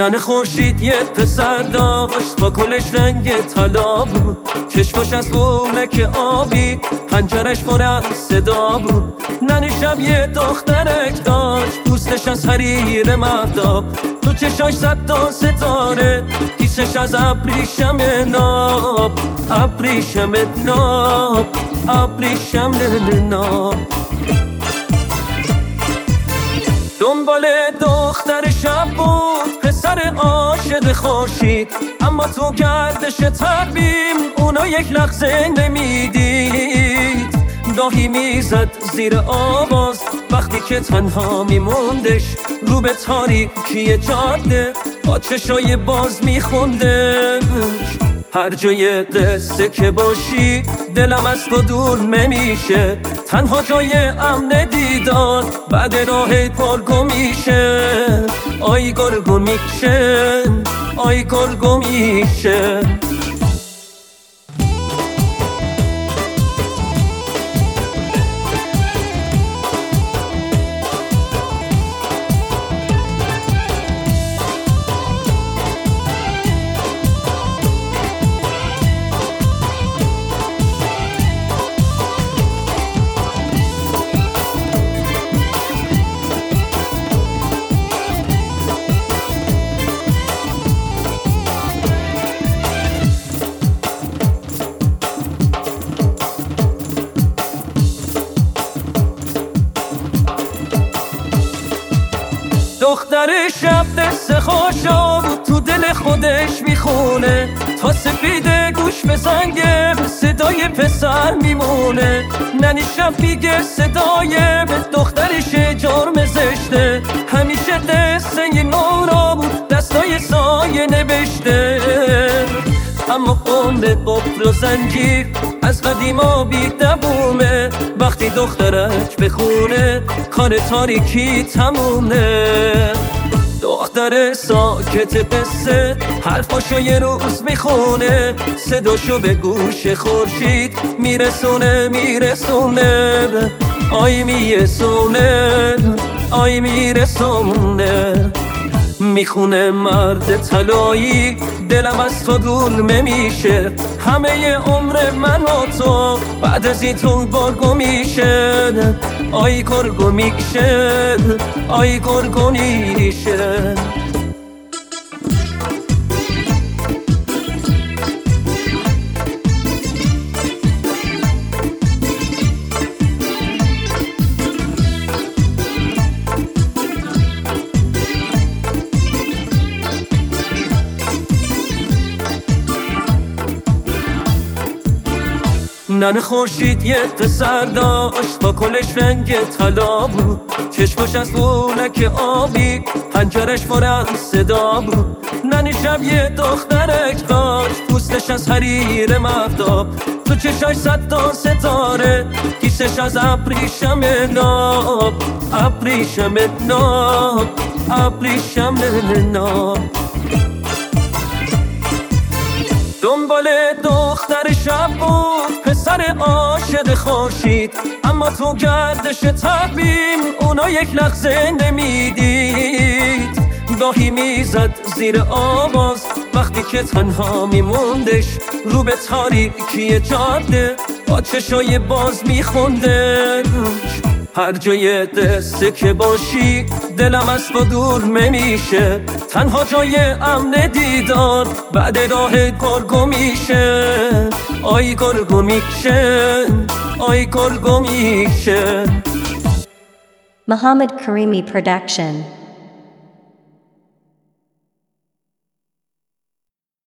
ننه خورشید یه پسر داشت با کلش رنگ طلا بود، چشمش از گونه آبی، پنجرش پر از صدا بود. ننه شب یه دخترک داشت، دوستش از حریر مهتاب، تو چشاش زد تا ستاره، کیسش از ابریشم ناب، ابریشم ناب، ابریشم ناب. دنبال دختر شب بود پسر عاشق خورشید، اما تو گردش تقویم اونا یک لحظه نمیدید. گاهی میزد زیر آواز وقتی که تنها میموندش، رو به تاریکی جاده با چشای باز میخوندش. هر جای قصه که باشی دلم از تو دور نمیشه، تنها جای امن دیدار بعد راه گرگو میشه. آی گرگو میشه، آی گرگو میشه. دختر شب دست خوشا بود، تو دل خودش میخونه، تا سفید گوش به زنگه صدای پسر میمونه. ننی شب میگه صدای به دخترش جرم زشته، همیشه قصه نورا بود دستای سایه نوشته. اما عمر قفل و زنجیر از قدیما بی دوومه، وقتی دخترک بخونه کار تاریکی تمومه. دختر ساکت قصه حرفاشو یه روز میخونه، صداشو به گوش خورشید میرسونه میرسونه. آی میرسونه، آی میرسونه. میخونه مرد طلایی دلم از تو دور نمیشه، همه عمر من و تو بعد از این تو گرگو میشه. آی گرگو میشه، آی گرگو میشه. ننه خورشید یه پسر داشت با کلش رنگ طلا بود، چشمش از گونه آبی، پنجرش پر از صدا بود. ننه شب یه دخترک داشت، دوستش از حریر مهتاب، تو چشاش زد تا ستاره، کیسش از ابریشم ناب، ابریشم ناب، ابریشم ناب. دنبال دختر شب بود پسر عاشق خورشید، اما تو گردش تقویم اونا یک لحظه نمیدید. گاهی میزد زیر آواز وقتی که تنها میموندش، رو به تاریکی جاده با چشای باز میخوندش. هر جای قصه که باشی دلم از تو دور نمیشه، تنها جای امن دیدار بعد راه گرگو میشه. آی گرگو میشه، آی گرگو میشه. Muhammad Karimi Production.